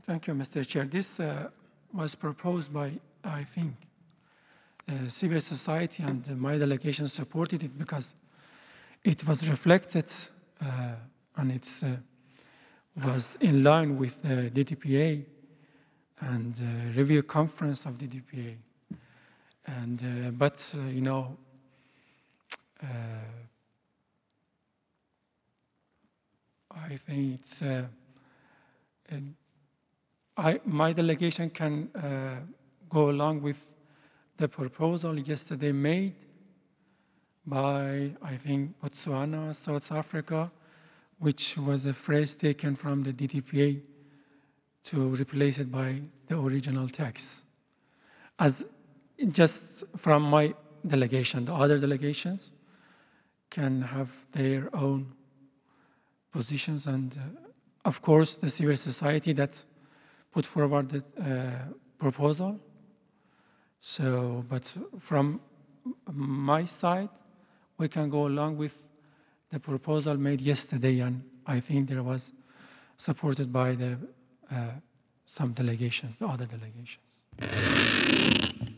Thank you, Mr. Chair. This was proposed by, I think, civil society, and my delegation supported it because it was reflected and it was in line with the DDPA and review conference of DDPA. And you know, uh, I think it's my delegation can go along with the proposal yesterday made by, I think, Botswana, South Africa, which was a phrase taken from the DTPA to replace it by the original text. As just from my delegation, the other delegations can have their own positions, and of course, the civil society that put forward the proposal. So, but from my side, we can go along with the proposal made yesterday, and I think there was supported by the some delegations, the other delegations.